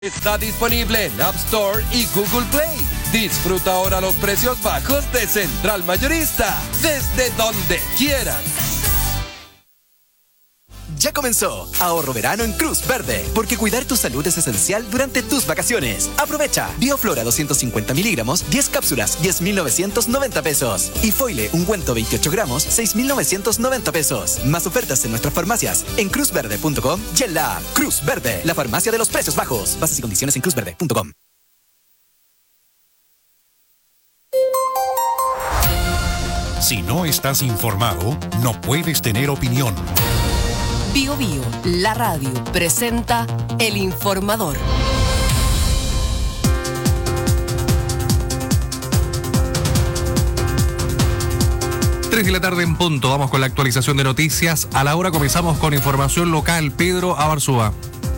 Está disponible en App Store y Google Play. Disfruta ahora los precios bajos de Central Mayorista, desde donde quieras. Ya comenzó Ahorro Verano en Cruz Verde, porque cuidar tu salud es esencial durante tus vacaciones. Aprovecha Bioflora 250 miligramos, 10 cápsulas, 10,990 pesos. Y Foile ungüento 28 gramos, 6,990 pesos. Más ofertas en nuestras farmacias, en cruzverde.com y en la app Cruz Verde, la farmacia de los precios bajos. Bases y condiciones en cruzverde.com. Si no estás informado, no puedes tener opinión. Bio Bio, la radio, presenta El Informador. Tres de la tarde en punto. Vamos con la actualización de noticias. A la hora comenzamos con información local. Pedro Abarzúa.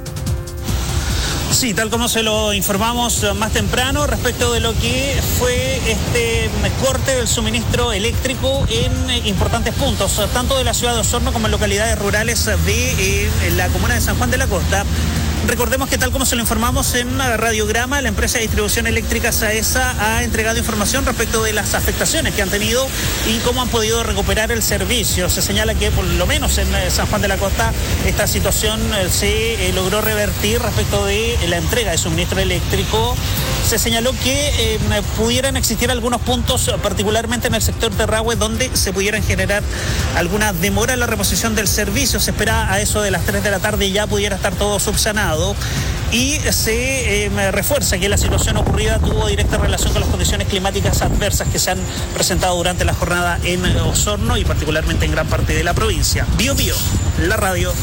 Sí, tal como se lo informamos más temprano respecto de lo que fue este corte del suministro eléctrico en importantes puntos, tanto de la ciudad de Osorno como en localidades rurales de la comuna de San Juan de la Costa. Recordemos que tal como se lo informamos en Radiograma, la empresa de distribución eléctrica SAESA ha entregado información respecto de las afectaciones que han tenido y cómo han podido recuperar el servicio. Se señala que por lo menos en San Juan de la Costa esta situación se logró revertir respecto de la entrega de suministro eléctrico. Se señaló que pudieran existir algunos puntos, particularmente en el sector de Rahue, donde se pudieran generar alguna demora en la reposición del servicio. Se espera a eso de las 3 de la tarde ya pudiera estar todo subsanado. Y se refuerza que la situación ocurrida tuvo directa relación con las condiciones climáticas adversas que se han presentado durante la jornada en Osorno y particularmente en gran parte de la provincia. Bio Bio, la radio.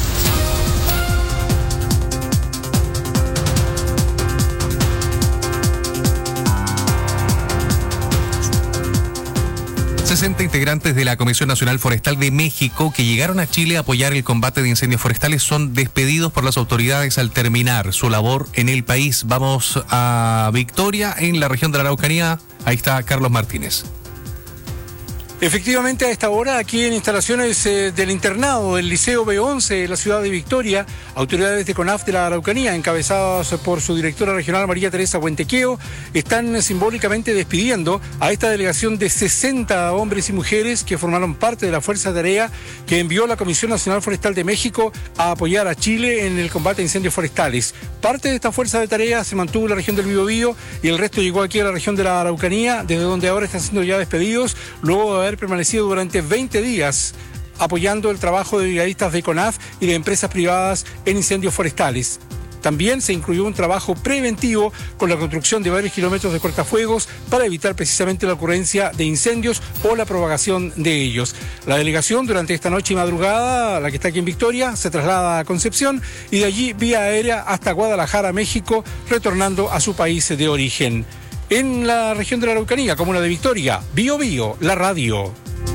60 integrantes de la Comisión Nacional Forestal de México que llegaron a Chile a apoyar el combate de incendios forestales son despedidos por las autoridades al terminar su labor en el país. Vamos a Victoria, en la región de la Araucanía. Ahí está Carlos Martínez. Efectivamente, a esta hora, aquí en instalaciones del internado del Liceo B11 de la ciudad de Victoria, autoridades de CONAF de la Araucanía, encabezadas por su directora regional María Teresa Huentequeo, están simbólicamente despidiendo a esta delegación de 60 hombres y mujeres que formaron parte de la fuerza de tarea que envió la Comisión Nacional Forestal de México a apoyar a Chile en el combate a incendios forestales. Parte de esta fuerza de tarea se mantuvo en la región del Biobío y el resto llegó aquí a la región de la Araucanía, desde donde ahora están siendo ya despedidos, luego de haber permanecido durante 20 días apoyando el trabajo de brigadistas de CONAF y de empresas privadas en incendios forestales. También se incluyó un trabajo preventivo con la construcción de varios kilómetros de cortafuegos para evitar precisamente la ocurrencia de incendios o la propagación de ellos. La delegación durante esta noche y madrugada, la que está aquí en Victoria, se traslada a Concepción y de allí vía aérea hasta Guadalajara, México, retornando a su país de origen. En la región de la Araucanía, comuna de Victoria, Bio Bio, la radio.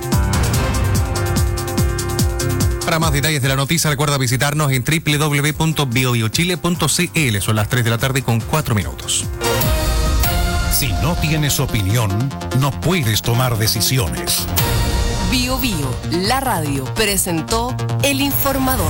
Para más detalles de la noticia, recuerda visitarnos en www.biobiochile.cl. Son las 3 de la tarde con 4 minutos. Si no tienes opinión, no puedes tomar decisiones. Bio Bio, la radio, presentó El Informador.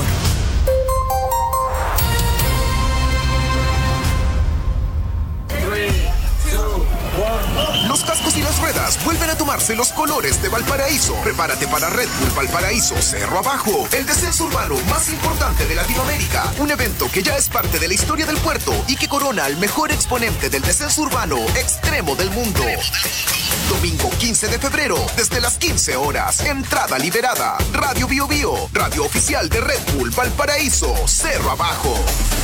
Los cascos y las ruedas vuelven a tomarse los colores de Valparaíso. Prepárate para Red Bull Valparaíso Cerro Abajo, el descenso urbano más importante de Latinoamérica. Un evento que ya es parte de la historia del puerto y que corona al mejor exponente del descenso urbano extremo del mundo. Domingo 15 de febrero, desde las 15 horas. Entrada liberada. Radio Bio Bio, radio oficial de Red Bull Valparaíso Cerro Abajo.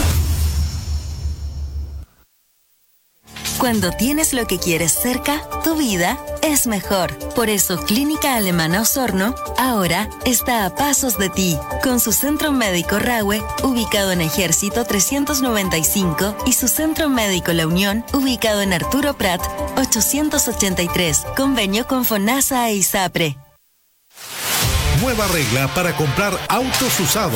Cuando tienes lo que quieres cerca, tu vida es mejor. Por eso Clínica Alemana Osorno ahora está a pasos de ti, con su centro médico Rahue, ubicado en Ejército 395, y su centro médico La Unión, ubicado en Arturo Prat 883, convenio con FONASA e ISAPRE. Nueva regla para comprar autos usados.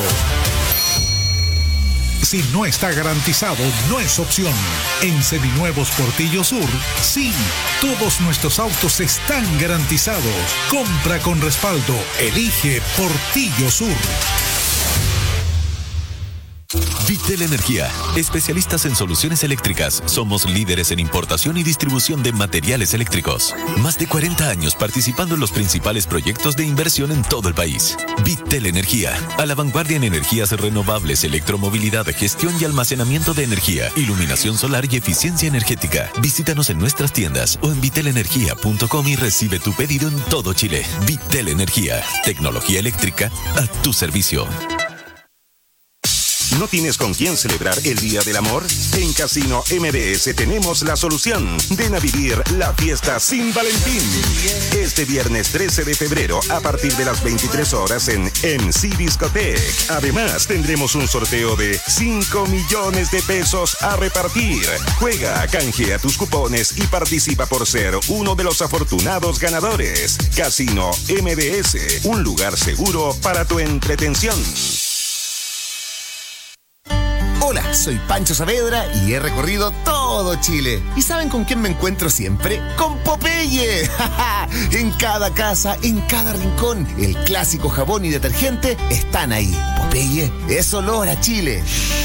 Si no está garantizado, no es opción. En Seminuevos Portillo Sur, sí, todos nuestros autos están garantizados. Compra con respaldo. Elige Portillo Sur. Vitel Energía, especialistas en soluciones eléctricas. Somos líderes en importación y distribución de materiales eléctricos. Más de 40 años participando en los principales proyectos de inversión en todo el país. Vitel Energía, a la vanguardia en energías renovables, electromovilidad, gestión y almacenamiento de energía, iluminación solar y eficiencia energética. Visítanos en nuestras tiendas o en vitelenergia.com y recibe tu pedido en todo Chile. Vitel Energía, tecnología eléctrica a tu servicio. ¿No tienes con quién celebrar el Día del Amor? En Casino MBS tenemos la solución. Ven a vivir la fiesta sin Valentín. Este viernes 13 de febrero a partir de las 23 horas en MC Discotech. Además, tendremos un sorteo de 5 millones de pesos a repartir. Juega, canjea tus cupones y participa por ser uno de los afortunados ganadores. Casino MBS, un lugar seguro para tu entretención. Hola, soy Pancho Saavedra y he recorrido todo Chile. ¿Y saben con quién me encuentro siempre? ¡Con Popeye! En cada casa, en cada rincón, el clásico jabón y detergente están ahí. Popeye es olor a Chile.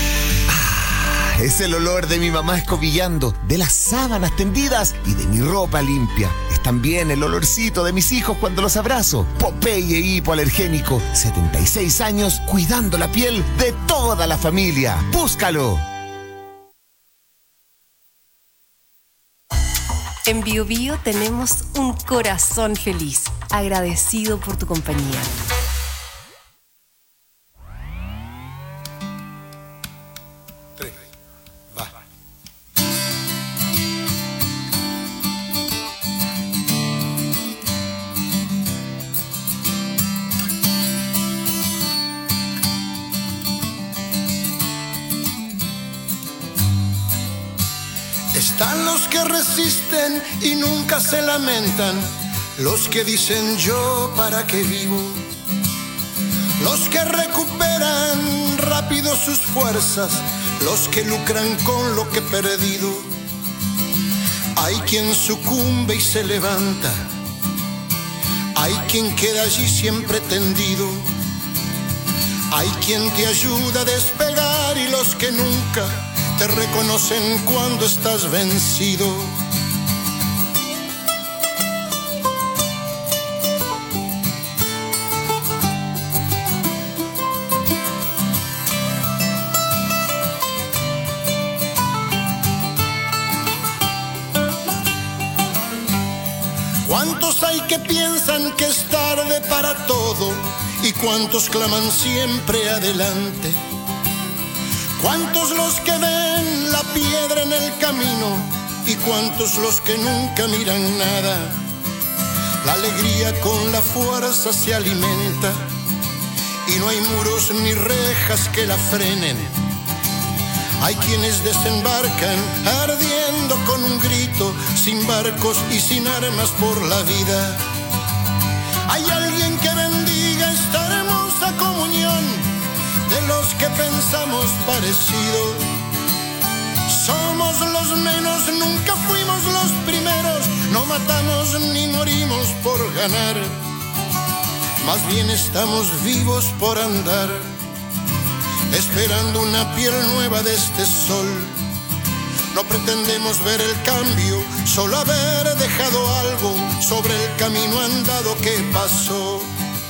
Es el olor de mi mamá escobillando, de las sábanas tendidas y de mi ropa limpia. Es también el olorcito de mis hijos cuando los abrazo. Popeye hipoalergénico, 76 años cuidando la piel de toda la familia. ¡Búscalo! En Bio Bio tenemos un corazón feliz, agradecido por tu compañía. Están los que resisten y nunca se lamentan, los que dicen yo para qué vivo, los que recuperan rápido sus fuerzas, los que lucran con lo que he perdido. Hay quien sucumbe y se levanta, hay quien queda allí siempre tendido, hay quien te ayuda a despegar y los que nunca te reconocen cuando estás vencido. ¿Cuántos hay que piensan que es tarde para todo? ¿Y cuántos claman siempre adelante? ¿Cuántos los que ven la piedra en el camino? ¿Y cuántos los que nunca miran nada? La alegría con la fuerza se alimenta y no hay muros ni rejas que la frenen. Hay quienes desembarcan ardiendo con un grito, sin barcos y sin armas por la vida. Hay alguien que bendiga esta hermosa comunión de los que pensamos parecido. Somos los menos, nunca fuimos los primeros, no matamos ni morimos por ganar, más bien estamos vivos por andar, esperando una piel nueva de este sol. No pretendemos ver el cambio, solo haber dejado algo sobre el camino andado que pasó.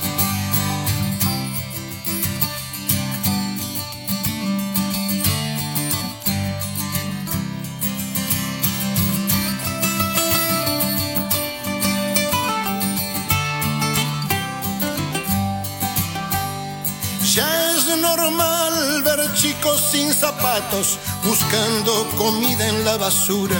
Ya es normal ver chicos sin zapatos buscando comida en la basura.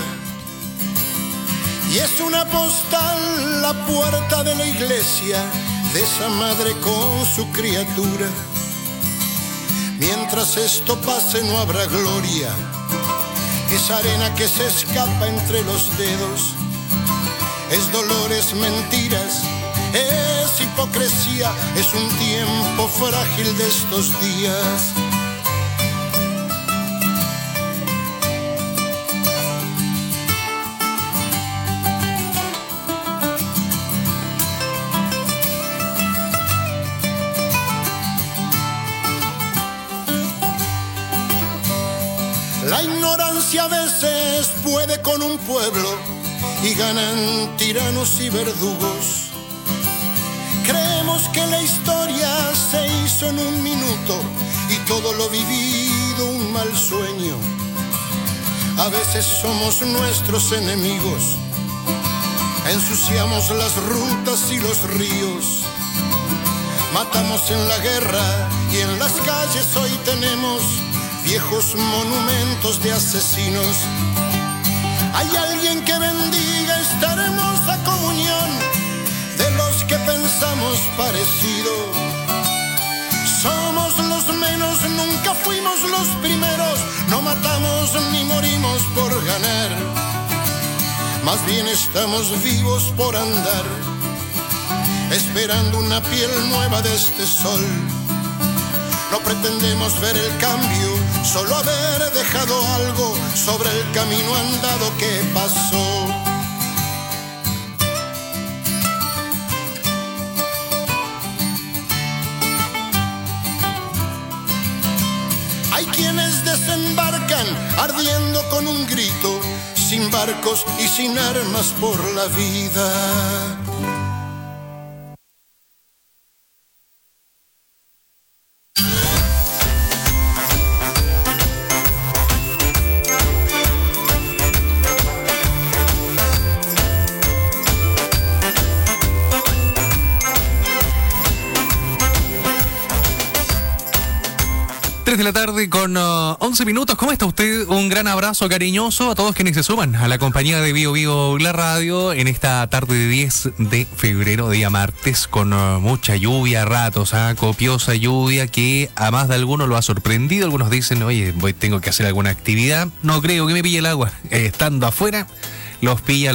Y es una postal la puerta de la iglesia de esa madre con su criatura. Mientras esto pase no habrá gloria. Es arena que se escapa entre los dedos. Es dolor, es mentiras, es hipocresía, es un tiempo frágil de estos días. les puede con un pueblo y ganan tiranos y verdugos. Creemos que la historia se hizo en un minuto y todo lo vivido un mal sueño. A veces somos nuestros enemigos, ensuciamos las rutas y los ríos, matamos en la guerra y en las calles hoy tenemos viejos monumentos de asesinos. Hay alguien que bendiga esta hermosa comunión de los que pensamos parecido. Somos los menos, nunca fuimos los primeros, no matamos ni morimos por ganar, más bien estamos vivos por andar, esperando una piel nueva de este sol. No pretendemos ver el cambio, solo haber dejado algo sobre el camino andado que pasó. Hay quienes desembarcan ardiendo con un grito, sin barcos y sin armas por la vida. De la tarde con 11 minutos. ¿Cómo está usted? Un gran abrazo cariñoso a todos quienes se suman a la compañía de Bio Bio la radio en esta tarde de 10 de febrero, día martes, con mucha lluvia a ratos, copiosa lluvia que a más de algunos lo ha sorprendido. Algunos dicen, oye, tengo que hacer alguna actividad. No creo que me pille el agua. Estando afuera, los pilla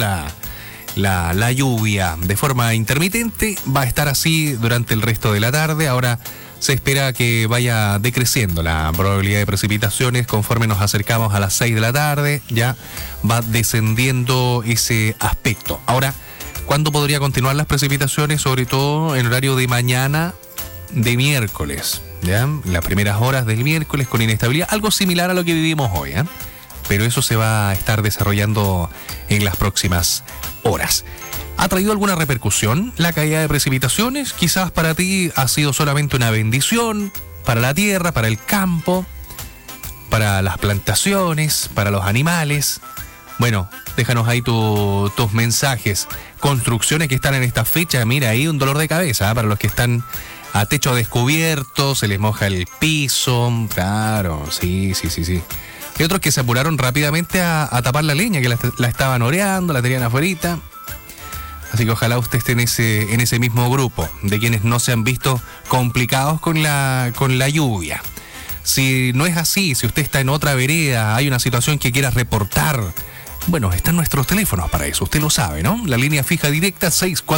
la lluvia de forma intermitente. Va a estar así durante el resto de la tarde. Ahora se espera que vaya decreciendo la probabilidad de precipitaciones conforme nos acercamos a las 6 de la tarde. Ya va descendiendo ese aspecto. Ahora, ¿cuándo podría continuar las precipitaciones? Sobre todo en horario de mañana de miércoles, ¿ya? Las primeras horas del miércoles con inestabilidad, algo similar a lo que vivimos hoy, ¿eh? Pero eso se va a estar desarrollando en las próximas horas. ¿Ha traído alguna repercusión la caída de precipitaciones? Quizás para ti ha sido solamente una bendición, para la tierra, para el campo, para las plantaciones, para los animales. Bueno, déjanos ahí tus mensajes. Construcciones que están en esta fecha, mira ahí un dolor de cabeza, para los que están a techo descubierto, se les moja el piso, claro, sí. Hay otros que se apuraron rápidamente a tapar la leña, que la estaban oreando, la tenían afuerita. Así que ojalá usted esté en ese mismo grupo de quienes no se han visto complicados con la lluvia. Si no es así, si usted está en otra vereda, hay una situación que quiera reportar, bueno, están nuestros teléfonos para eso, usted lo sabe, ¿no? La línea fija directa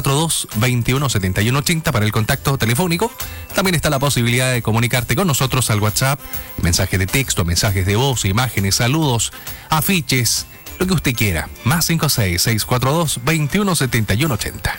642-217180 para el contacto telefónico. También está la posibilidad de comunicarte con nosotros al WhatsApp, mensajes de texto, mensajes de voz, imágenes, saludos, afiches, lo que usted quiera. Más 56-642-217180.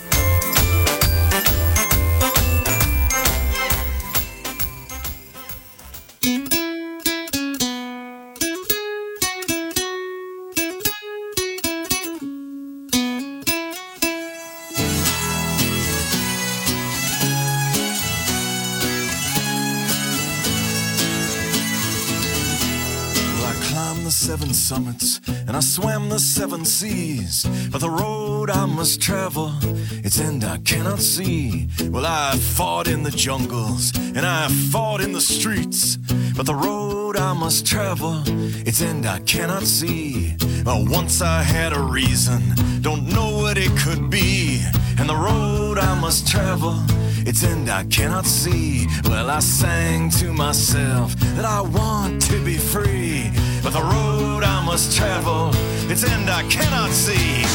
Seven summits and I swam the seven seas, but the road I must travel, its end I cannot see. Well, I fought in the jungles and I fought in the streets, but the road I must travel, its end I cannot see. Well, once I had a reason, don't know what it could be, and the road I must travel, its end I cannot see. Well, I sang to myself that I want to be free, but the road I must travel, its end I cannot see.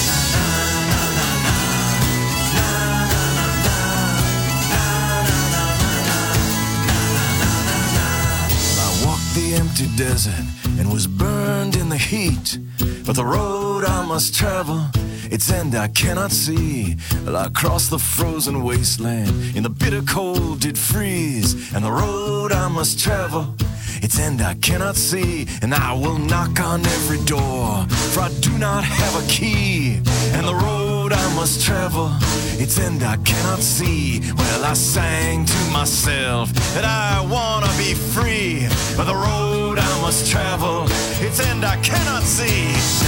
I walked the empty desert and was burned in the heat, but the road I must travel, its end I cannot see. Well, I crossed the frozen wasteland, in the bitter cold did freeze, and the road I must travel, its end I cannot see. And I will knock on every door, for I do not have a key. And the road I must travel, its end I cannot see. Well, I sang to myself that I wanna be free, but the road I must travel, its end I cannot see.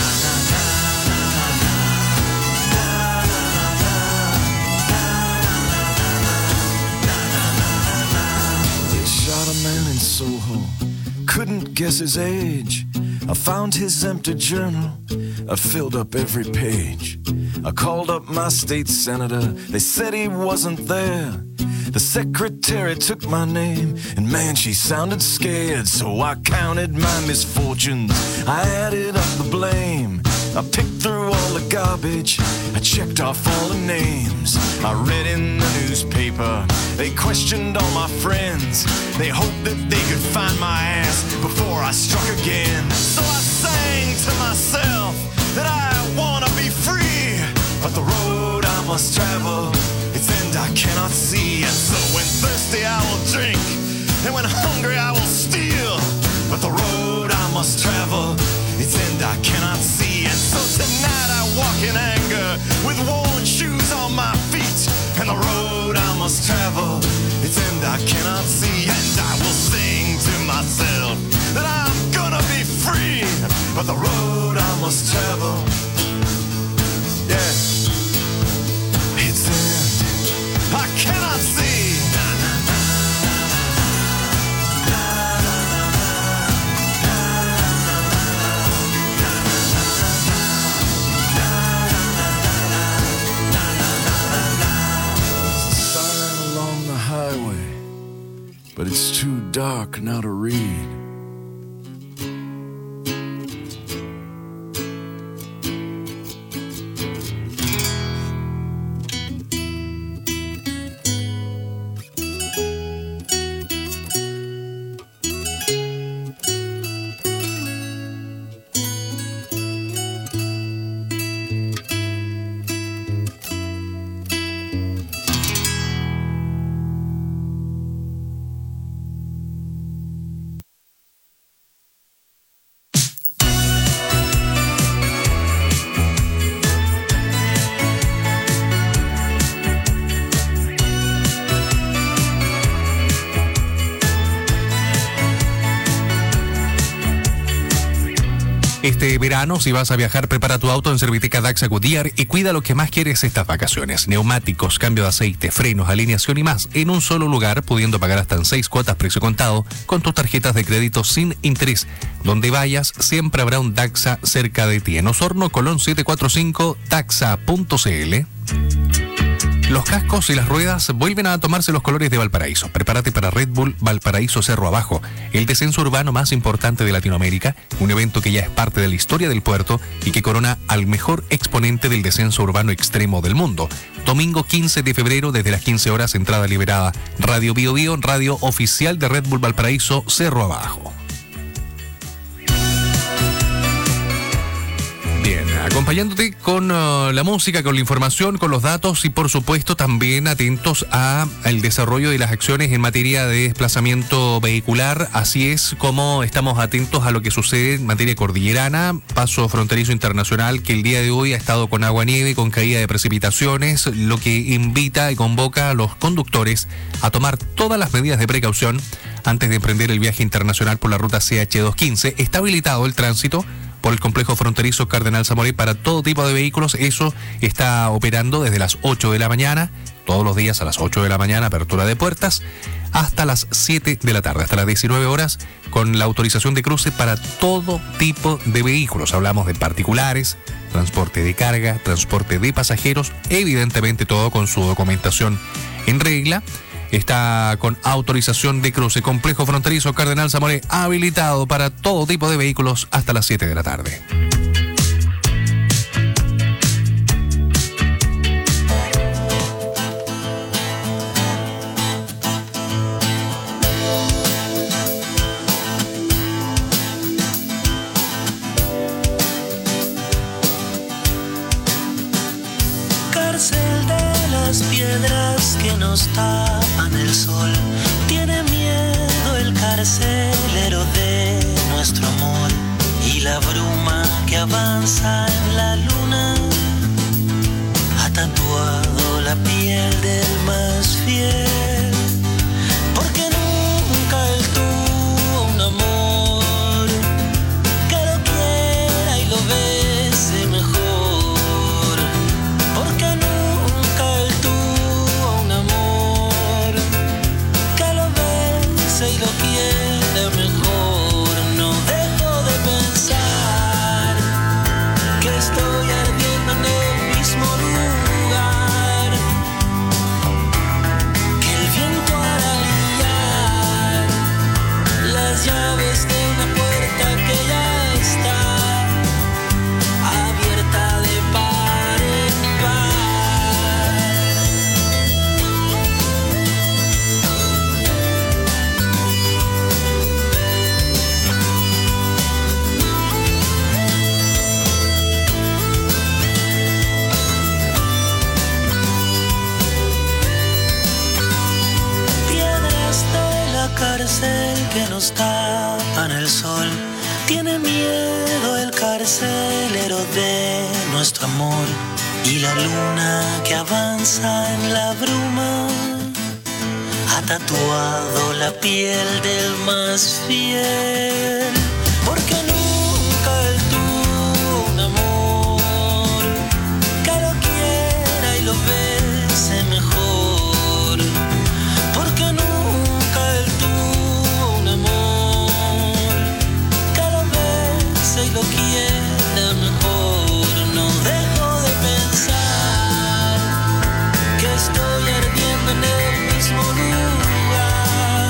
They shot a man in Soho, couldn't guess his age. I found his empty journal, I filled up every page. I called up my state senator, they said he wasn't there. The secretary took my name, and man, she sounded scared. So I counted my misfortunes, I added up the blame. I picked through all the garbage, I checked off all the names. I read in the newspaper, they questioned all my friends. They hoped that they could find my ass before I struck again. So I sang to myself that I wanna be free, but the road I must travel, its end I cannot see. And so when thirsty I will drink, and when hungry I will steal, but the road I must travel, its end I cannot see. And so tonight I walk in anger, with worn shoes on my feet, and the road I must travel, its end I cannot see. And I will sing to myself that I'm gonna be free, but the road I must travel, yeah, its end I cannot see. But it's too dark now to read. Este verano, si vas a viajar, prepara tu auto en Serviteca Daxa Goodyear y cuida lo que más quieres estas vacaciones. Neumáticos, cambio de aceite, frenos, alineación y más en un solo lugar, pudiendo pagar hasta en 6 cuotas precio contado con tus tarjetas de crédito sin interés. Donde vayas, siempre habrá un Daxa cerca de ti. En Osorno, Colón 745, daxa.cl. Los cascos y las ruedas vuelven a tomarse los colores de Valparaíso. Prepárate para Red Bull Valparaíso Cerro Abajo, el descenso urbano más importante de Latinoamérica, un evento que ya es parte de la historia del puerto y que corona al mejor exponente del descenso urbano extremo del mundo. Domingo 15 de febrero, desde las 15 horas, entrada liberada. Radio Bio Bio, radio oficial de Red Bull Valparaíso Cerro Abajo. Bien, acompañándote con la música, con la información, con los datos y por supuesto también atentos al desarrollo de las acciones en materia de desplazamiento vehicular, así es como estamos atentos a lo que sucede en materia cordillerana, paso fronterizo internacional que el día de hoy ha estado con agua-nieve, con caída de precipitaciones, lo que invita y convoca a los conductores a tomar todas las medidas de precaución antes de emprender el viaje internacional por la ruta CH215. Está habilitado el tránsito por el complejo fronterizo Cardenal Zamoré para todo tipo de vehículos. Eso está operando desde las 8 de la mañana, todos los días a las 8 de la mañana, apertura de puertas, hasta las 7 de la tarde, hasta las 19 horas, con la autorización de cruce para todo tipo de vehículos. Hablamos de particulares, transporte de carga, transporte de pasajeros, evidentemente todo con su documentación en regla. Está con autorización de cruce. Complejo fronterizo Cardenal Zamoré habilitado para todo tipo de vehículos hasta las 7 de la tarde. Cárcel de las piedras que nos tapan el sol, tiene miedo el cardenal carcelero de nuestro amor y la bruma que avanza en la luna ha tatuado la piel del más fiel, porque nunca él tuvo un amor que lo quiera y lo bese mejor, porque nunca él tuvo un amor que lo bese y lo quiera mejor. No dejo de pensar que estoy ardiendo en el mismo lugar, que el viento hará brillar las llaves de una puerta que ya está abierta de par en par. Piedras de la cárcel que nos tapan el sol, tiene miedo el carcelero de nuestro amor y la luna que avanza en la bruma ha tatuado la piel del más fiel, porque nunca él tuvo un amor que lo quiera y lo bese mejor, porque nunca él tuvo un amor que lo bese y lo quiera mejor. No dejo de pensar que estoy ardiendo en el mismo lugar,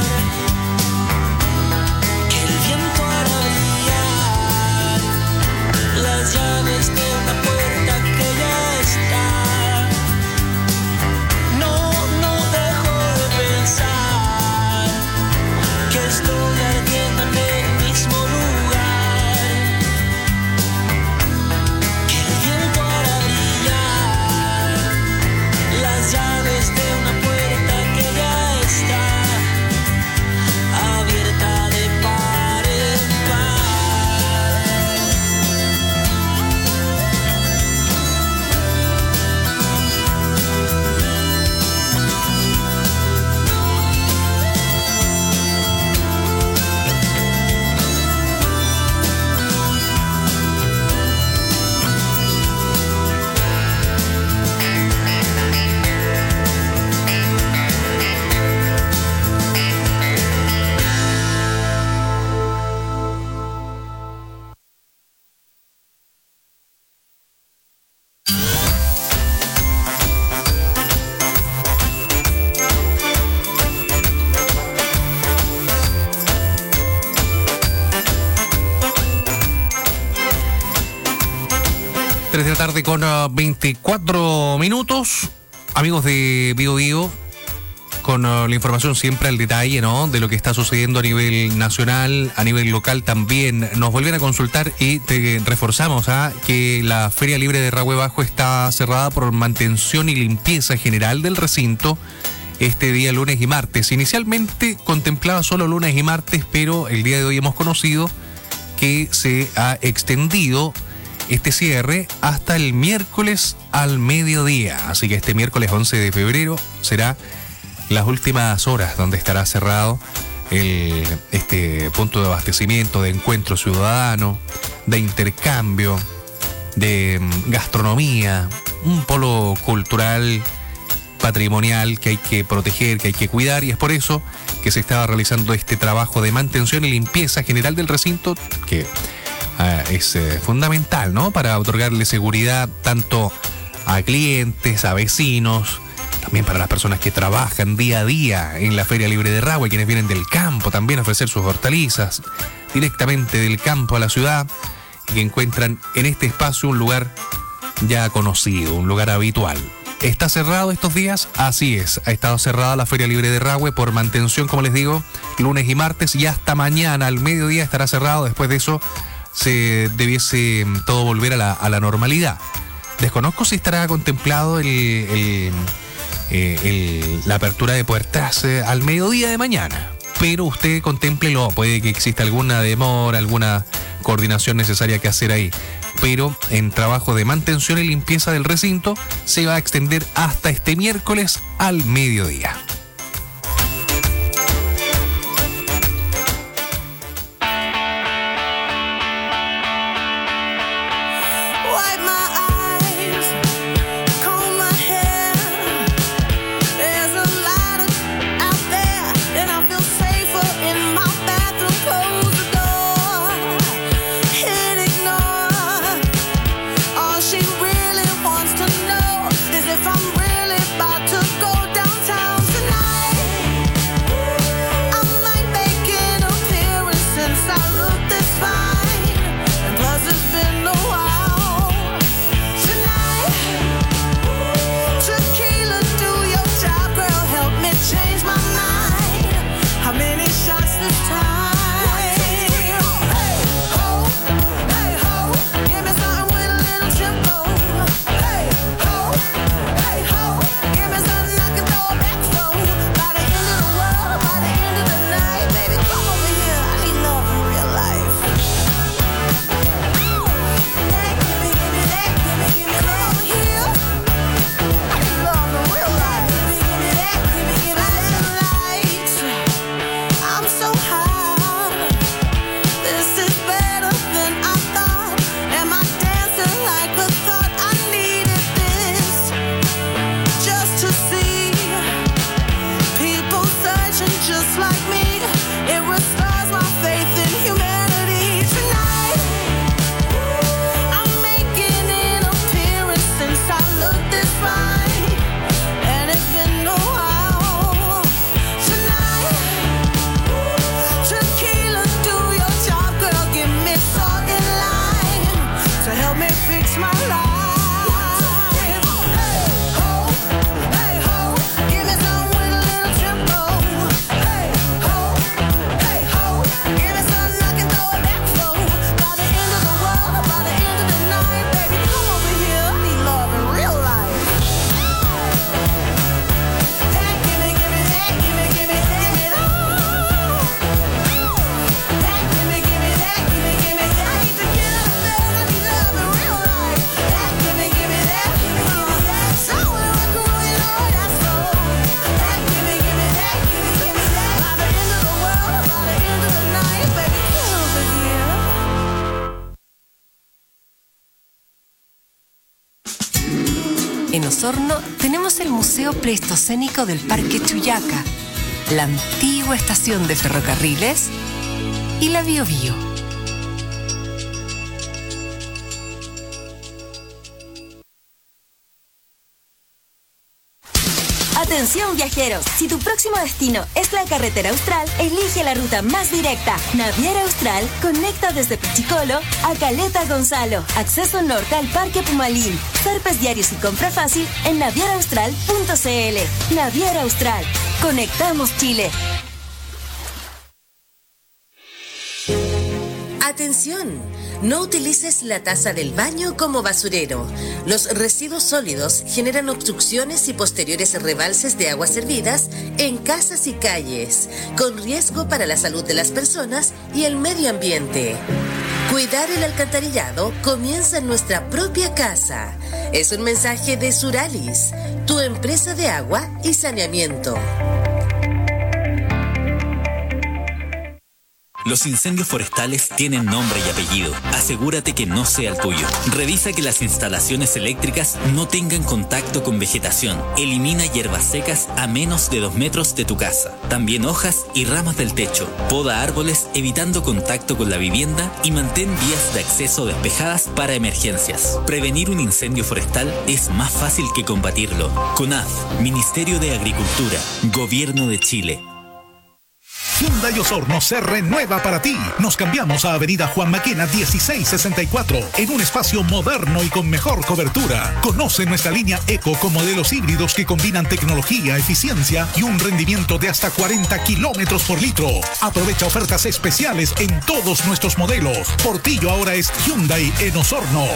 que el viento hará brillar las llaves de una puerta que ya está. No dejo de pensar que estoy ardiendo en el mismo lugar, que el viento hará brillar las llaves de una puerta que ya está abierta de par en par. Tres de la tarde con 24 minutos. Amigos de Bio Bio, con la información siempre al detalle, ¿no?, de lo que está sucediendo a nivel nacional, a nivel local también. Nos vuelven a consultar y te reforzamos que la Feria Libre de Rahue Bajo está cerrada por mantención y limpieza general del recinto este día lunes y martes. Inicialmente contemplaba solo lunes y martes, pero el día de hoy hemos conocido que se ha extendido este cierre hasta el miércoles al mediodía. Así que este miércoles 11 de febrero será las últimas horas donde estará cerrado este punto de abastecimiento, de encuentro ciudadano, de intercambio, de gastronomía, un polo cultural, patrimonial que hay que proteger, que hay que cuidar, y es por eso que se estaba realizando este trabajo de mantención y limpieza general del recinto, que es fundamental, ¿no?, para otorgarle seguridad tanto a clientes, a vecinos, también para las personas que trabajan día a día en la Feria Libre de Rahue, quienes vienen del campo también a ofrecer sus hortalizas directamente del campo a la ciudad, y que encuentran en este espacio un lugar ya conocido, un lugar habitual. ¿Está cerrado estos días? Así es, ha estado cerrada la Feria Libre de Rahue por mantención, como les digo, lunes y martes, y hasta mañana al mediodía estará cerrado. Después de eso se debiese todo volver a la normalidad. Desconozco si estará contemplado la apertura de puertas al mediodía de mañana, pero usted contémplelo, puede que exista alguna demora, alguna coordinación necesaria que hacer ahí, pero en trabajo de mantención y limpieza del recinto se va a extender hasta este miércoles al mediodía. En Osorno tenemos el Museo Pleistocénico del Parque Chuyaca, la antigua estación de ferrocarriles y la Biobío. Atención viajeros, si tu próximo destino es la carretera austral, elige la ruta más directa. Naviera Austral conecta desde Pichicolo a Caleta Gonzalo. Acceso norte al Parque Pumalín. Zarpes diarios y compra fácil en navieraaustral.cl. Naviera Austral. Conectamos Chile. Atención, no utilices la taza del baño como basurero. Los residuos sólidos generan obstrucciones y posteriores rebalses de aguas servidas en casas y calles, con riesgo para la salud de las personas y el medio ambiente. Cuidar el alcantarillado comienza en nuestra propia casa. Es un mensaje de Suralis, tu empresa de agua y saneamiento. Los incendios forestales tienen nombre y apellido. Asegúrate que no sea el tuyo. Revisa que las instalaciones eléctricas no tengan contacto con vegetación. Elimina hierbas secas a menos de 2 metros de tu casa. También hojas y ramas del techo. Poda árboles evitando contacto con la vivienda y mantén vías de acceso despejadas para emergencias. Prevenir un incendio forestal es más fácil que combatirlo. CONAF, Ministerio de Agricultura, Gobierno de Chile. Hyundai Osorno se renueva para ti. Nos cambiamos a Avenida Juan Maquena 1664 en un espacio moderno y con mejor cobertura. Conoce nuestra línea Eco con modelos híbridos que combinan tecnología, eficiencia y un rendimiento de hasta 40 kilómetros por litro. Aprovecha ofertas especiales en todos nuestros modelos. Portillo ahora es Hyundai en Osorno.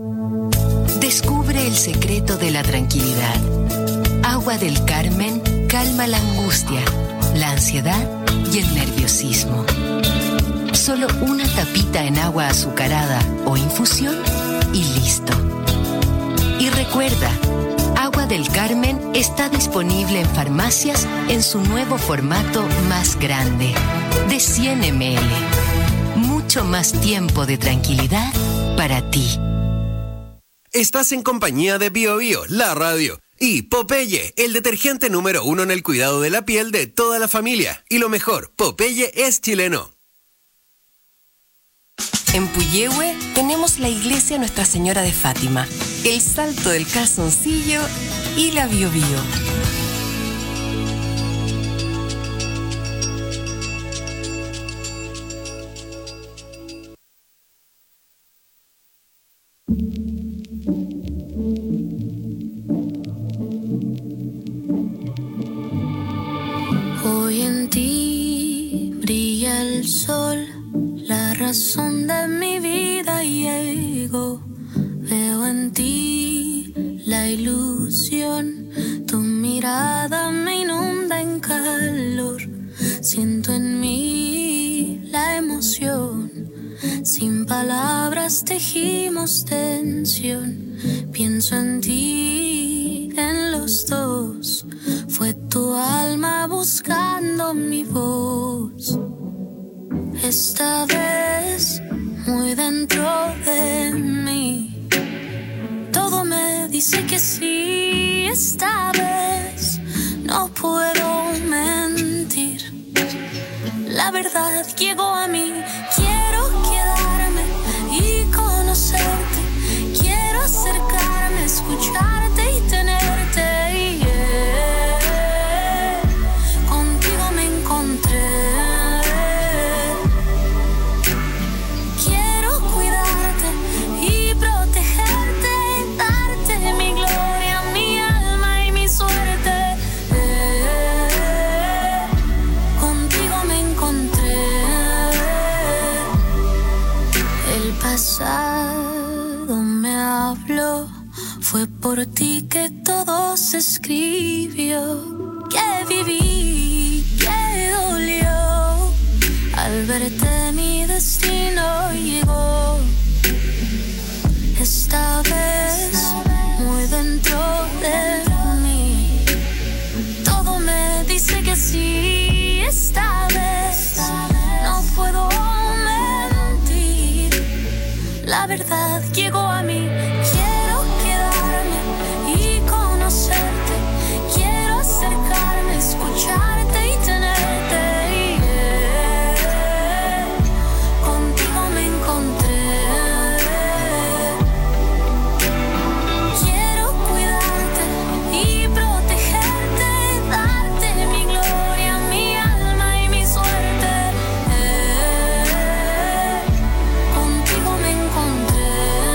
Descubre el secreto de la tranquilidad. Agua del Carmen calma la angustia, la ansiedad y el nerviosismo. Solo una tapita en agua azucarada o infusión y listo. Y recuerda, Agua del Carmen está disponible en farmacias en su nuevo formato más grande, de 100 ml. Mucho más tiempo de tranquilidad para ti. Estás en compañía de Bio Bio, la radio, y Popeye, el detergente número 1 en el cuidado de la piel de toda la familia. Y lo mejor, Popeye es chileno. En Puyehue tenemos la iglesia Nuestra Señora de Fátima, el Salto del Calzoncillo y la Bio Bio. Hoy en ti brilla el sol, la razón de mi vida llegó. Veo en ti la ilusión, tu mirada me inunda en calor. Siento en mí la emoción, sin palabras tejimos tensión. Pienso en ti, en los dos, fue tu alma buscando mi voz. Esta vez, muy dentro de mí, todo me dice que sí. Esta vez, no puedo mentir, la verdad llegó a mí. Quiero quedarme y conocerte, quiero acercarme, escucharte y tenerte. Contigo me encontré. Pasado me habló, fue por ti que todo se escribió, que viví, que dolió, al verte mi destino llegó. Esta vez, muy dentro de mí, todo me dice que sí. Esta vez, no puedo mentir, la verdad llegó a mí. Quiero quedarme y conocerte, quiero acercarme, escucharte y tenerte. Contigo me encontré. Quiero cuidarte y protegerte, darte mi gloria, mi alma y mi suerte. Contigo me encontré.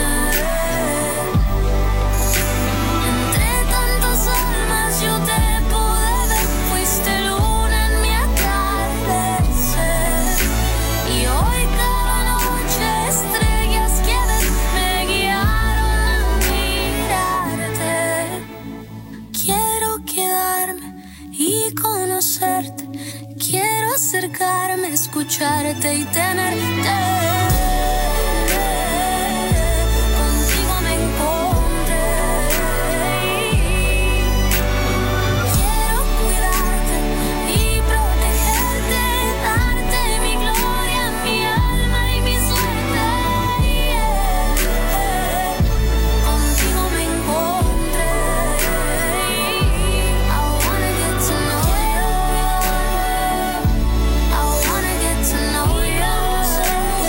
Entre tantas almas yo te pude ver, fuiste luna en mi atardecer. Y hoy cada noche estrellas que ves me guiaron a mirarte. Quiero quedarme y conocerte, quiero acercarme, escucharte y tenerte. Contigo me encontré. Quiero cuidarte y protegerte, darte mi gloria, mi alma y mi suerte. Contigo me encontré. I wanna get to know you. I wanna get to know you.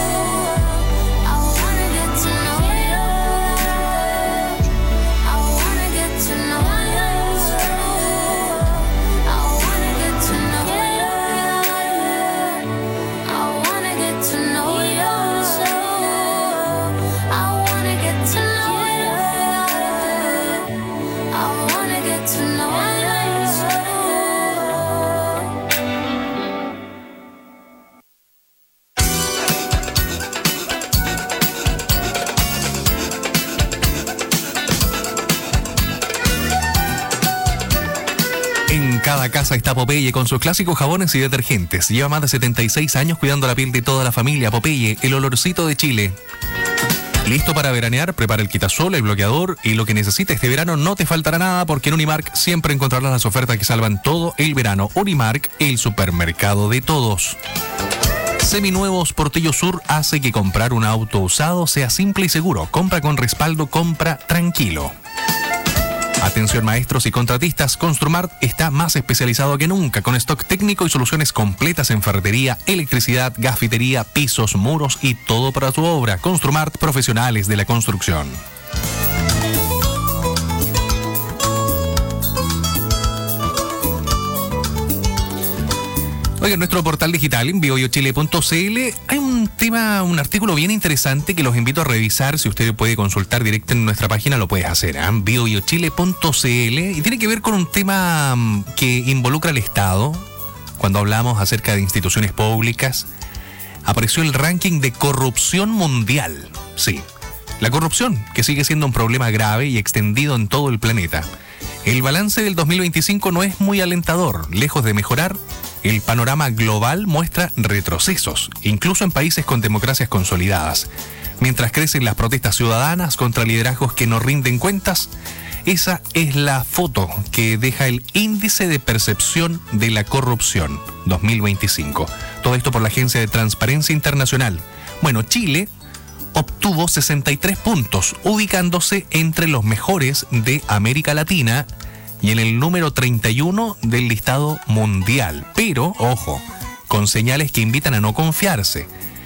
cada casa está Popeye con sus clásicos jabones y detergentes. Lleva más de 76 años cuidando la piel de toda la familia. Popeye, el olorcito de Chile. ¿Listo para veranear? Prepara el quitasol, el bloqueador y lo que necesites este verano. No te faltará nada porque en Unimark siempre encontrarás las ofertas que salvan todo el verano. Unimark, el supermercado de todos. Seminuevos Portillo Sur hace que comprar un auto usado sea simple y seguro. Compra con respaldo, compra tranquilo. Atención maestros y contratistas, Construmart está más especializado que nunca, con stock técnico y soluciones completas en ferretería, electricidad, gafitería, pisos, muros y todo para tu obra. Construmart, profesionales de la construcción. Oiga, en nuestro portal digital, en biochile.cl, hay un artículo bien interesante que los invito a revisar. Si usted puede consultar directo en nuestra página, lo puedes hacer, ¿eh? biochile.cl, y tiene que ver con un tema que involucra al Estado. Cuando hablamos acerca de instituciones públicas, apareció el ranking de corrupción mundial. Sí, la corrupción, que sigue siendo un problema grave y extendido en todo el planeta. El balance del 2025 no es muy alentador. Lejos de mejorar, el panorama global muestra retrocesos, incluso en países con democracias consolidadas. Mientras crecen las protestas ciudadanas contra liderazgos que no rinden cuentas, esa es la foto que deja el Índice de Percepción de la Corrupción 2025. Todo esto por la Agencia de Transparencia Internacional. Bueno, Chile obtuvo 63 puntos, ubicándose entre los mejores de América Latina y en el número 31 del listado mundial. Pero, ojo, con señales que invitan a no confiarse.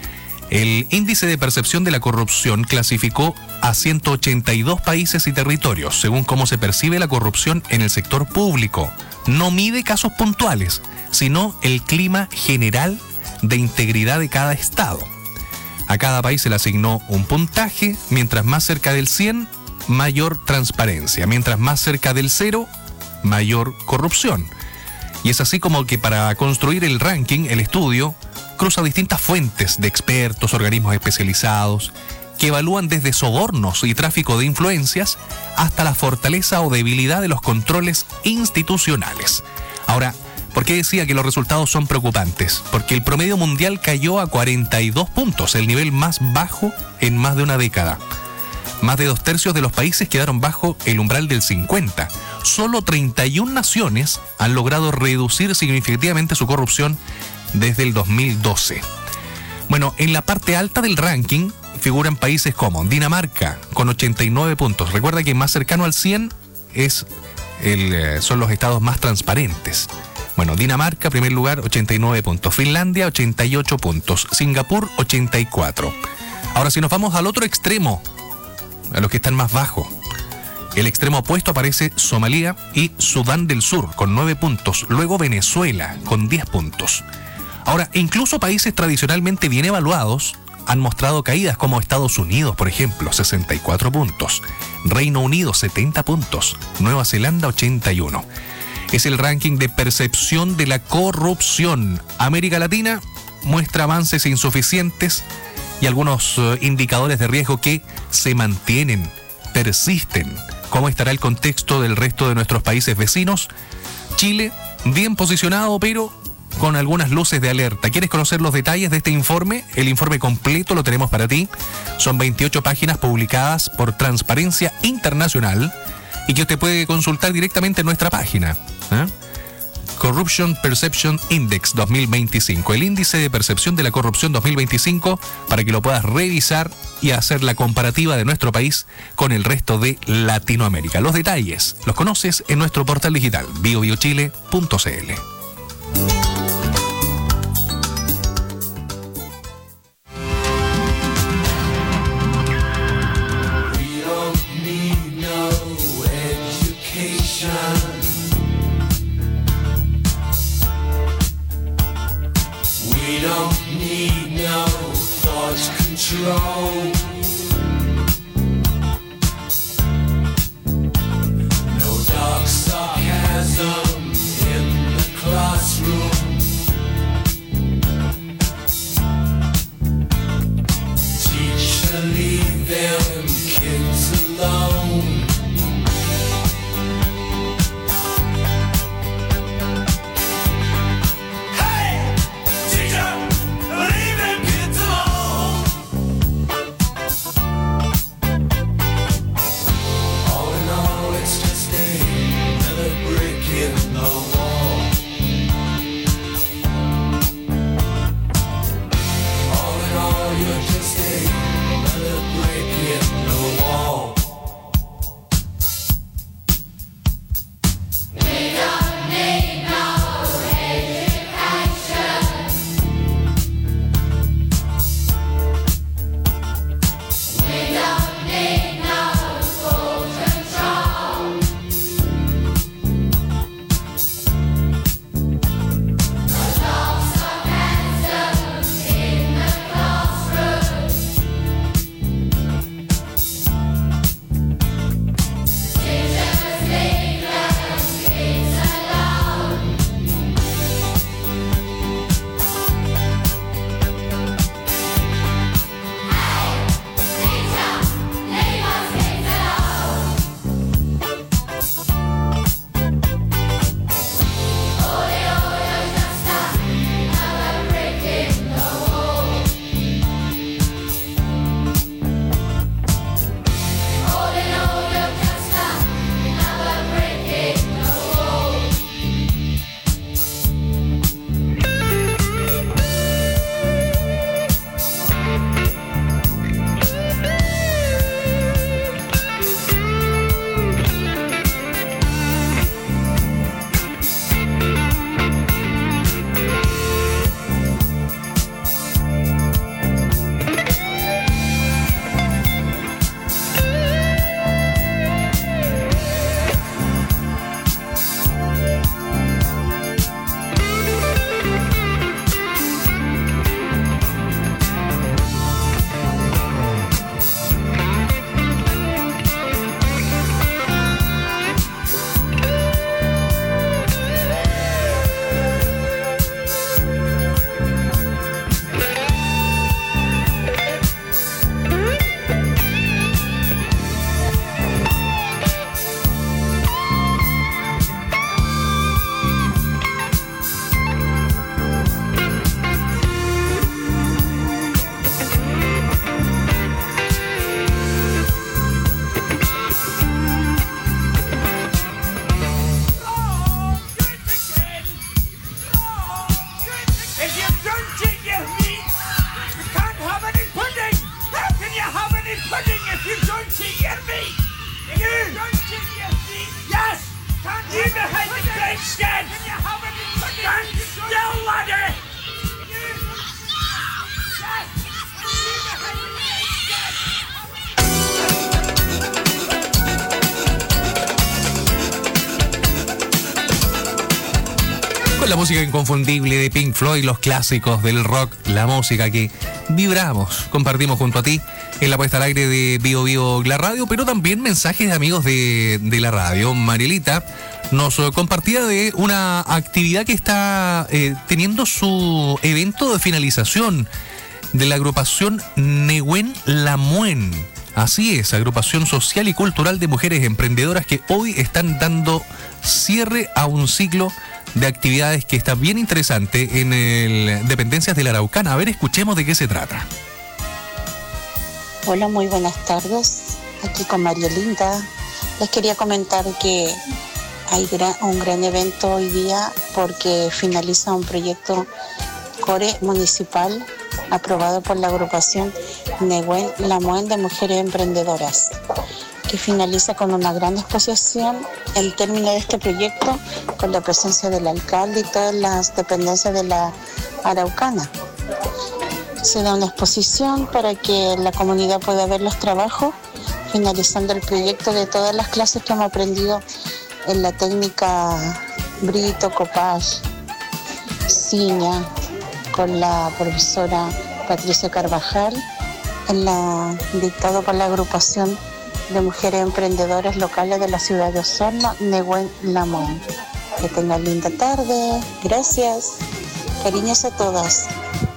El Índice de Percepción de la Corrupción clasificó a 182 países y territorios, según cómo se percibe la corrupción en el sector público. No mide casos puntuales, sino el clima general de integridad de cada estado. A cada país se le asignó un puntaje. Mientras más cerca del 100, mayor transparencia. Mientras más cerca del 0, mayor corrupción. Y es así como que para construir el ranking, el estudio cruza distintas fuentes de expertos, organismos especializados, que evalúan desde sobornos y tráfico de influencias hasta la fortaleza o debilidad de los controles institucionales. Ahora, ¿por qué decía que los resultados son preocupantes? Porque el promedio mundial cayó a 42 puntos, el nivel más bajo en más de una década. Más de 2/3 de los países quedaron bajo el umbral del 50. Solo 31 naciones han logrado reducir significativamente su corrupción desde el 2012. Bueno, en la parte alta del ranking figuran países como Dinamarca, con 89 puntos. Recuerda que más cercano al 100 son los estados más transparentes. Bueno, Dinamarca, primer lugar, 89 puntos. Finlandia, 88 puntos. Singapur, 84. Ahora, si nos vamos al otro extremo, a los que están más bajos, el extremo opuesto aparece Somalia y Sudán del Sur, con 9 puntos. Luego Venezuela, con 10 puntos. Ahora, incluso países tradicionalmente bien evaluados han mostrado caídas, como Estados Unidos, por ejemplo, 64 puntos. Reino Unido, 70 puntos. Nueva Zelanda, 81. Es el ranking de percepción de la corrupción. América Latina muestra avances insuficientes y algunos indicadores de riesgo que se mantienen, persisten. ¿Cómo estará el contexto del resto de nuestros países vecinos? Chile, bien posicionado, pero con algunas luces de alerta. ¿Quieres conocer los detalles de este informe? El informe completo lo tenemos para ti. Son 28 páginas publicadas por Transparencia Internacional y que usted puede consultar directamente en nuestra página. Corruption Perception Index 2025, el índice de percepción de la corrupción 2025, para que lo puedas revisar y hacer la comparativa de nuestro país con el resto de Latinoamérica. Los detalles los conoces en nuestro portal digital biochile.cl. Control. No dark sarcasm in the classroom. Teacher, leave them kids alone. Yes! Leave behind the great shed! Stand still, laddie! Con la música inconfundible de Pink Floyd, los clásicos del rock, la música que vibramos, compartimos junto a ti en la puesta al aire de Bio Bio la radio, pero también mensajes de amigos de la radio. Marielita nos compartía de una actividad que está teniendo su evento de finalización de la agrupación Nehuen Lamuen. Así es, agrupación social y cultural de mujeres emprendedoras que hoy están dando cierre a un ciclo de actividades que está bien interesante en el Dependencias de la Araucana. A ver, escuchemos de qué se trata. Hola, muy buenas tardes. Aquí con Marielita. Les quería comentar que hay un gran evento hoy día porque finaliza un proyecto core municipal aprobado por la agrupación Nehuen Lamuen de mujeres emprendedoras, que finaliza con una gran exposición en términos de este proyecto, con la presencia del alcalde y todas las dependencias de la Araucana. Se da una exposición para que la comunidad pueda ver los trabajos, finalizando el proyecto de todas las clases que hemos aprendido en la técnica Brito, Copage, Ciña, con la profesora Patricia Carvajal, dictado por la agrupación de mujeres emprendedoras locales de la ciudad de Osorno, Nehuen Lamuen. Que tengan linda tarde. Gracias. Cariños a todas.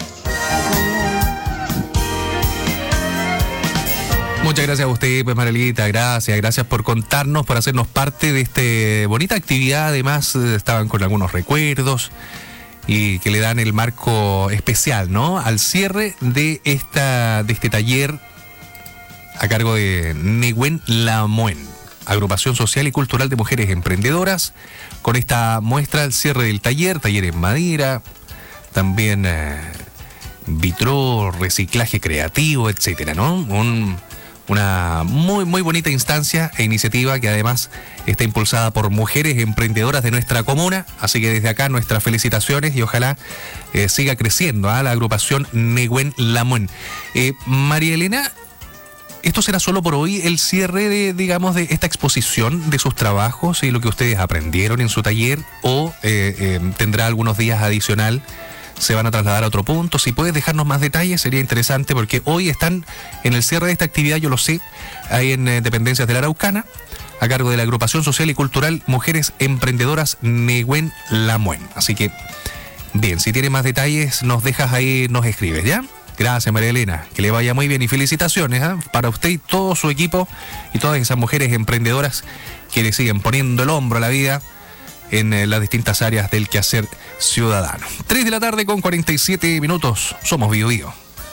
Muchas gracias a usted, pues Marielita, gracias por contarnos, por hacernos parte de esta bonita actividad. Además, estaban con algunos recuerdos y que le dan el marco especial, ¿no?, al cierre de este taller a cargo de Nehuen Lamuen, agrupación social y cultural de mujeres emprendedoras, con esta muestra al cierre del taller en madera, también vitró, reciclaje creativo, etcétera, ¿no? Una muy, muy bonita instancia e iniciativa que además está impulsada por mujeres emprendedoras de nuestra comuna. Así que desde acá nuestras felicitaciones y ojalá siga creciendo la agrupación Nehuen Lamuen. María Elena, ¿esto será solo por hoy el cierre de esta exposición de sus trabajos y lo que ustedes aprendieron en su taller, o tendrá algunos días adicional? ¿Se van a trasladar a otro punto? Si puedes dejarnos más detalles sería interesante, porque hoy están en el cierre de esta actividad, yo lo sé, ahí en Dependencias de la Araucana, a cargo de la agrupación social y cultural Mujeres Emprendedoras Nehuen Lamuen. Así que, bien, si tienes más detalles nos dejas ahí, nos escribes, ¿ya? Gracias, María Elena, que le vaya muy bien y felicitaciones para usted y todo su equipo y todas esas mujeres emprendedoras que le siguen poniendo el hombro a la vida en las distintas áreas del quehacer ciudadano. 3 de la tarde con 47 minutos. Somos Bio Bio.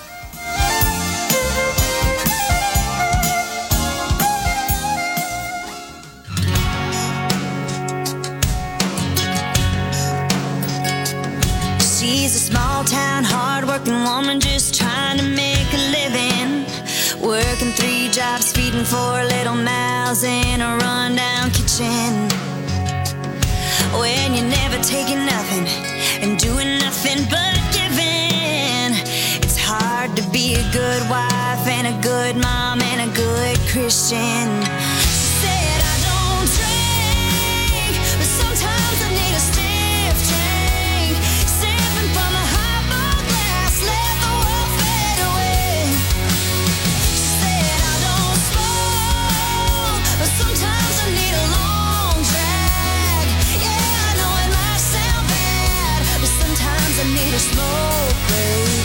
She's a small town, hard-working woman just trying to make a living. Working 3 jobs, feeding 4 little mouths in a rundown kitchen. When you're never taking nothing and doing nothing but giving, it's hard to be a good wife and a good mom and a good Christian. She said, I don't drink, but sometimes I need a stiff drink. Sipping from a highball glass, let the world fade away. She said, I don't smoke, but sometimes I need a long drag. Yeah, I know it might sound bad, but sometimes I need a smoke break.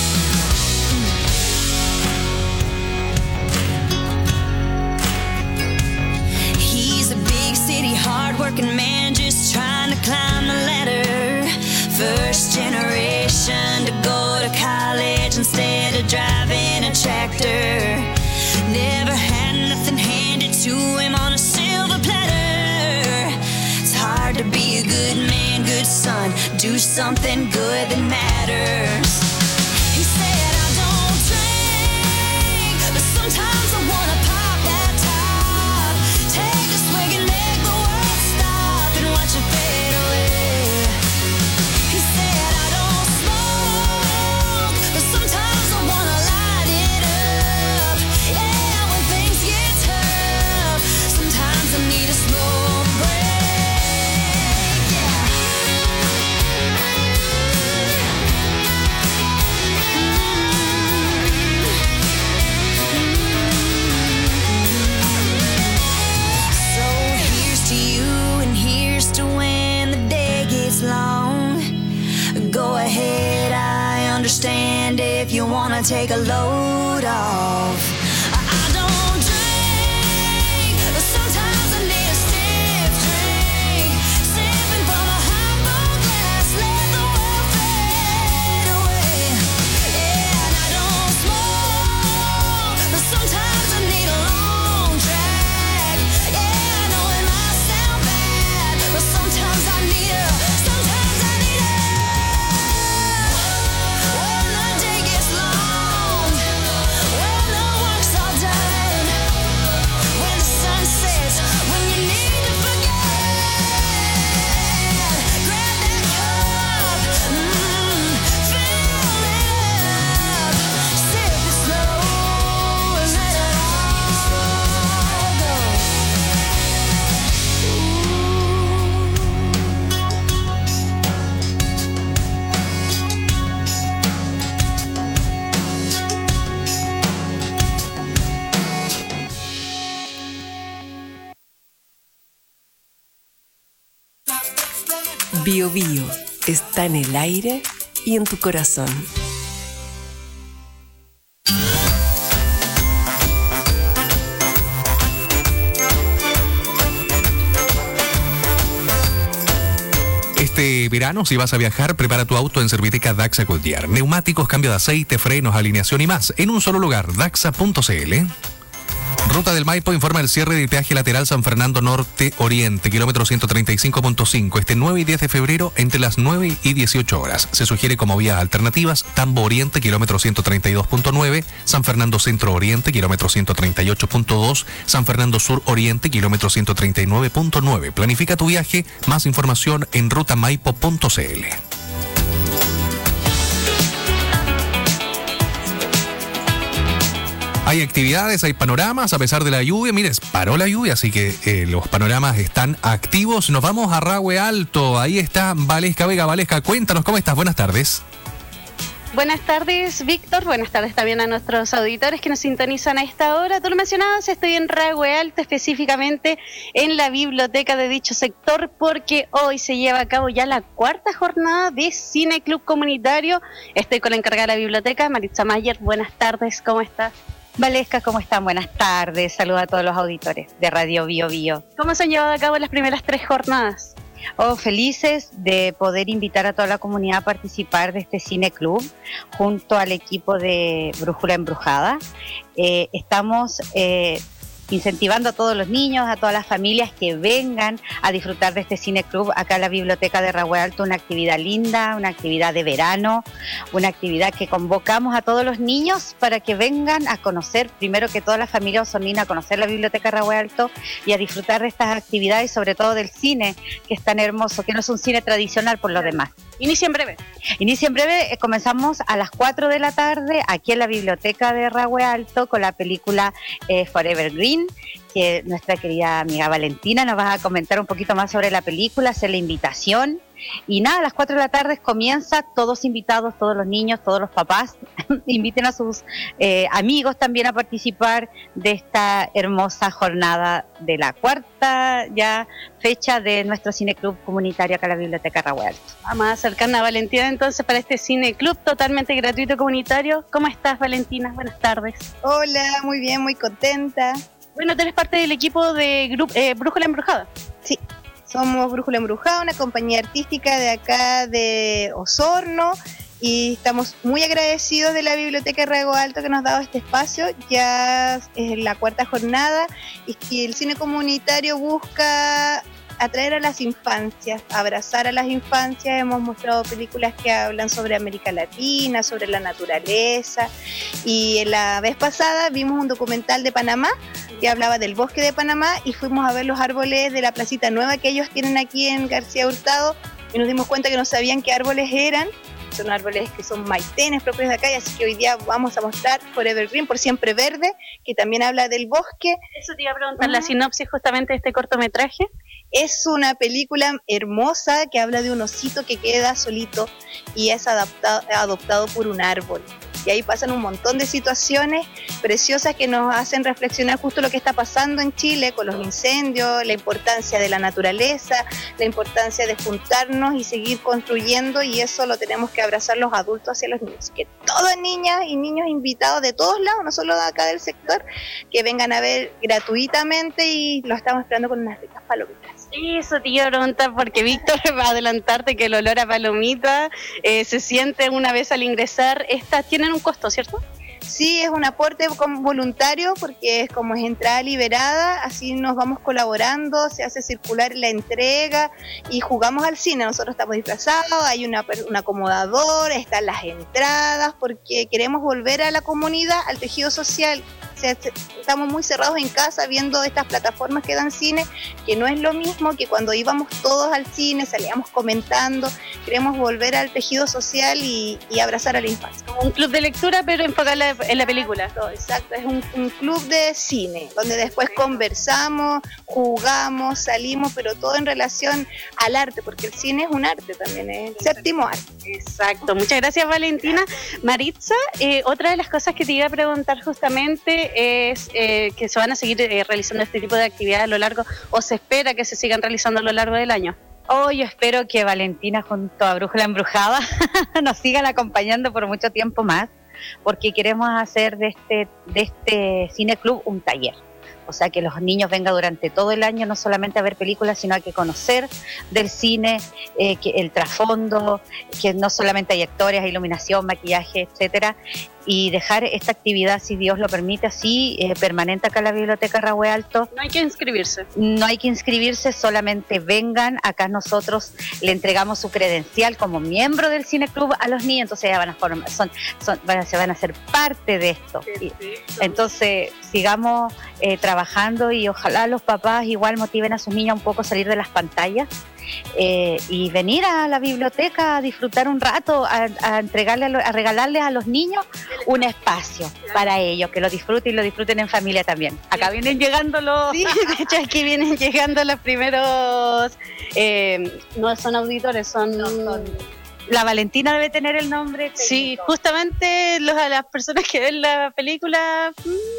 He's a big city, hard-working man just trying to climb the ladder. First generation to go to college instead of driving a tractor. Never had nothing handed to him on a silver platter. It's hard to be a good man, good son, do something good that matters. He said, I don't drink, but sometimes I wanna pop that top. wanna take a load off. I don't drink, but sometimes I need a stiff drink. Sipping from a highball glass, let the world fade away. Yeah, and I don't smoke, but sometimes I need a long track. Yeah, I know it might sound bad, but sometimes I need a, sometimes I need a. When the day gets long, when the work's all done, when the sun sets, when you need to forget, grab that cup, fill it up, sip it slow, and let it all go. Bio Bio está en el aire y en tu corazón. Este verano, si vas a viajar, prepara tu auto en Serviteca Daxa Goodyear. Neumáticos, cambio de aceite, frenos, alineación y más. En un solo lugar, daxa.cl. Ruta del Maipo informa el cierre del peaje lateral San Fernando Norte-Oriente, kilómetro 135.5, este 9 y 10 de febrero entre las 9 y 18 horas. Se sugiere como vías alternativas Tambo Oriente, kilómetro 132.9, San Fernando Centro-Oriente, kilómetro 138.2, San Fernando Sur-Oriente, kilómetro 139.9. Planifica tu viaje, más información en rutamaipo.cl. Hay actividades, hay panoramas, a pesar de la lluvia. Mire, paró la lluvia, así que los panoramas están activos. Nos vamos a Rahue Alto. Ahí está Valesca Vega. Valesca, cuéntanos, ¿cómo estás? Buenas tardes. Buenas tardes, Víctor. Buenas tardes también a nuestros auditores que nos sintonizan a esta hora. Tú lo mencionabas, estoy en Rahue Alto, específicamente en la biblioteca de dicho sector, porque hoy se lleva a cabo ya la cuarta jornada de Cine Club Comunitario. Estoy con la encargada de la biblioteca, Maritza Mayer. Buenas tardes, ¿cómo estás? Valesca, ¿cómo están? Buenas tardes. Saludos a todos los auditores de Radio Bio Bio. ¿Cómo se han llevado a cabo las primeras 3 jornadas? Felices de poder invitar a toda la comunidad a participar de este Cine Club junto al equipo de Brújula Embrujada. Estamos incentivando a todos los niños, a todas las familias que vengan a disfrutar de este Cine Club acá en la biblioteca de Rahue Alto, una actividad linda, una actividad de verano, una actividad que convocamos a todos los niños para que vengan a conocer, primero que toda la familia osornina, a conocer la biblioteca de Rahue Alto y a disfrutar de estas actividades y sobre todo del cine, que es tan hermoso, que no es un cine tradicional por lo demás. Inicia en breve. Comenzamos a las 4 de la tarde aquí en la biblioteca de Rahue Alto con la película Forever Green, que nuestra querida amiga Valentina nos va a comentar un poquito más sobre la película, hacer la invitación. Y nada, a las 4 de la tarde comienza, todos invitados, todos los niños, todos los papás, inviten a sus amigos también a participar de esta hermosa jornada de la cuarta ya fecha de nuestro Cine Club Comunitario acá en la Biblioteca Rahue Alto. Vamos a acercarnos a Valentina entonces para este Cine Club totalmente gratuito comunitario. ¿Cómo estás, Valentina? Buenas tardes. Hola, muy bien, muy contenta. Bueno, tú eres parte del equipo de Brújula Embrujada. Sí. Somos Brújula Embrujada, una compañía artística de acá de Osorno, y estamos muy agradecidos de la Biblioteca de Rahue Alto que nos ha dado este espacio. Ya es la cuarta jornada y el cine comunitario busca atraer a las infancias, abrazar a las infancias. Hemos mostrado películas que hablan sobre América Latina, sobre la naturaleza, y la vez pasada vimos un documental de Panamá que hablaba del bosque de Panamá y fuimos a ver los árboles de la placita nueva que ellos tienen aquí en García Hurtado y nos dimos cuenta que no sabían qué árboles eran. Son árboles que son maitenes propios de acá, y así que hoy día vamos a mostrar Forever Green, por siempre verde, que también habla del bosque. Eso te iba a preguntar, la sinopsis justamente de este cortometraje. Es una película hermosa que habla de un osito que queda solito y es adoptado por un árbol. y ahí pasan un montón de situaciones preciosas que nos hacen reflexionar justo lo que está pasando en Chile con los incendios, la importancia de la naturaleza, la importancia de juntarnos y seguir construyendo, y eso lo tenemos que abrazar los adultos hacia los niños. Que todas niñas y niños invitados de todos lados, no solo de acá del sector, que vengan a ver gratuitamente, y los estamos esperando con unas ricas palomitas. Eso te iba a preguntar, porque Víctor va a adelantarte que el olor a palomita se siente una vez al ingresar. Estas tienen un costo, ¿cierto? Sí, es un aporte voluntario porque es como es entrada liberada, así nos vamos colaborando, se hace circular la entrega y jugamos al cine. Nosotros estamos disfrazados, hay un acomodador, están las entradas, porque queremos volver a la comunidad, al tejido social. O sea, estamos muy cerrados en casa viendo estas plataformas que dan cine, que no es lo mismo que cuando íbamos todos al cine, salíamos comentando. Queremos volver al tejido social y abrazar a la infancia. Como un club de lectura, pero enfocado en la película. Todo, exacto, es un club de cine, donde después conversamos, jugamos, salimos, pero todo en relación al arte, porque el cine es un arte también, es el séptimo arte. Exacto, muchas gracias, Valentina. Maritza, otra de las cosas que te iba a preguntar justamente es que se van a seguir realizando este tipo de actividades a lo largo, o se espera que se sigan realizando a lo largo del año. Yo espero que Valentina junto a Brújula Embrujada nos sigan acompañando por mucho tiempo más, porque queremos hacer de este cine club un taller. O sea, que los niños vengan durante todo el año no solamente a ver películas, sino a que conocer del cine, que el trasfondo, que no solamente hay actores, hay iluminación, maquillaje, etcétera, y dejar esta actividad, si Dios lo permite, así permanente acá en la Biblioteca Rahue Alto. No hay que inscribirse. No hay que inscribirse, solamente vengan. Acá nosotros le entregamos su credencial como miembro del Cine Club a los niños, entonces ya se van a ser parte de esto. Entonces sigamos trabajando, y ojalá los papás igual motiven a sus niños un poco a salir de las pantallas. Y venir a la biblioteca a disfrutar un rato, a regalarles a los niños un espacio para ellos, que lo disfruten en familia también. Acá vienen llegando los... Sí, de hecho aquí vienen llegando los primeros... no son auditores, son... La Valentina debe tener el nombre técnico. Sí, justamente a las personas que ven la película...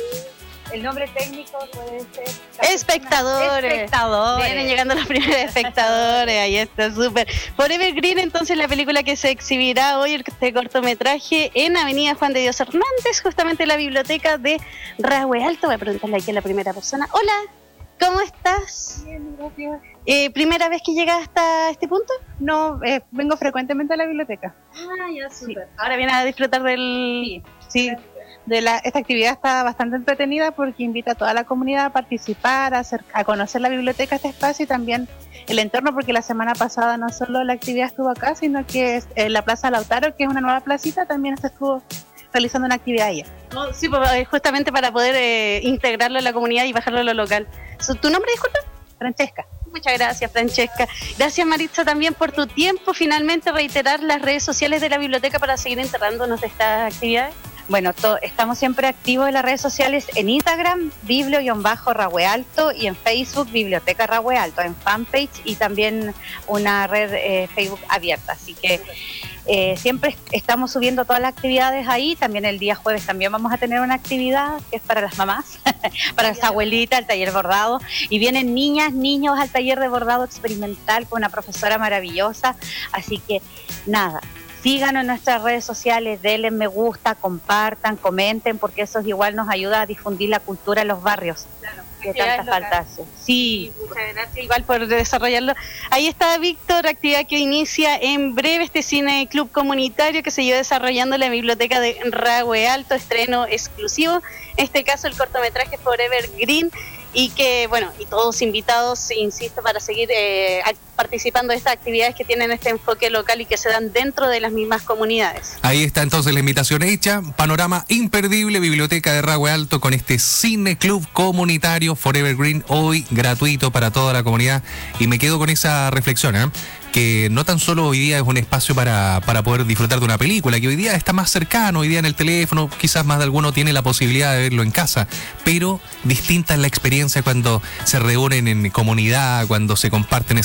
El nombre técnico puede ser... Espectadores. Vienen llegando los primeros espectadores. Ahí está, súper. Forever Green, entonces, la película que se exhibirá hoy, este cortometraje, en Avenida Juan de Dios Hernández, justamente en la biblioteca de Rahue Alto. Voy a preguntarle aquí a la primera persona. Hola, ¿cómo estás? Bien, gracias. ¿Primera vez que llegas hasta este punto? No, vengo frecuentemente a la biblioteca. Ya, súper. Sí. Ahora vienes a disfrutar del... Sí. Esta actividad está bastante entretenida porque invita a toda la comunidad a participar, a conocer la biblioteca, este espacio, y también el entorno, porque la semana pasada no solo la actividad estuvo acá, sino que la Plaza Lautaro, que es una nueva placita, también se estuvo realizando una actividad allá. Sí, justamente para poder integrarlo en la comunidad y bajarlo a lo local. ¿Tu nombre, disculpa? Francesca. Muchas gracias, Francesca. Gracias, Maritza, también por tu tiempo. Finalmente, reiterar las redes sociales de la biblioteca para seguir enterrándonos de estas actividades. Bueno, estamos siempre activos en las redes sociales, en Instagram, biblio-Rahue Alto, y en Facebook, Biblioteca Rahue Alto, en fanpage, y también una red Facebook abierta. Así que siempre estamos subiendo todas las actividades ahí. También el día jueves también vamos a tener una actividad que es para las mamás, para las abuelitas, el taller bordado. Y vienen niñas, niños al taller de bordado experimental con una profesora maravillosa. Así que nada, síganos en nuestras redes sociales, denle me gusta, compartan, comenten, porque eso igual nos ayuda a difundir la cultura en los barrios. Claro, que tanta falta hace. Sí. Muchas gracias igual por desarrollarlo. Ahí está, Víctor, actividad que inicia en breve, este cine club comunitario que se lleva desarrollando en la biblioteca de Rahue Alto, estreno exclusivo, en este caso el cortometraje Forever Green, y que, bueno, y todos invitados, insisto, para seguir participando de estas actividades que tienen este enfoque local y que se dan dentro de las mismas comunidades. Ahí está entonces la invitación hecha, panorama imperdible, biblioteca de Rahue Alto con este cine club comunitario Forever Green, hoy gratuito para toda la comunidad. Y me quedo con esa reflexión, que no tan solo hoy día es un espacio para poder disfrutar de una película, que hoy día está más cercano, hoy día en el teléfono, quizás más de alguno tiene la posibilidad de verlo en casa, pero distinta es la experiencia cuando se reúnen en comunidad, cuando se comparten esas miradas,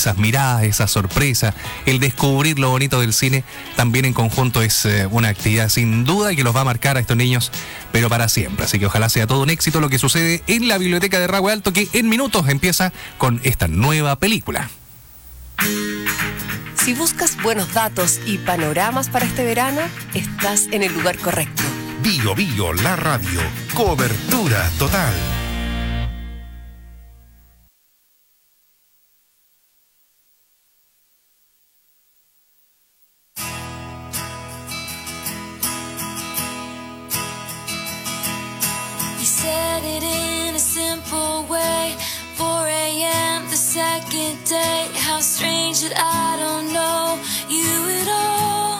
novedad, esa sorpresa, el descubrir lo bonito del cine, también en conjunto es una actividad sin duda que los va a marcar a estos niños, pero para siempre. Así que ojalá sea todo un éxito lo que sucede en la Biblioteca de Rahue Alto, que en minutos empieza con esta nueva película. Si buscas buenos datos y panoramas para este verano, estás en el lugar correcto. Bio Bio, la radio. Cobertura total. You said it in a simple way. 4 a.m. the second day. How strange that I don't know you at all.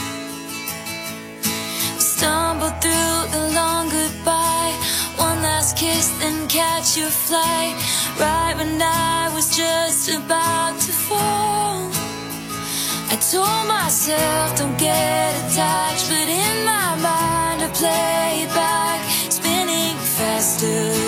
We stumbled through the long goodbye. One last kiss, then catch your flight. Right when I was just about to fall. I told myself don't get attached, but in my mind I play it back, spinning faster.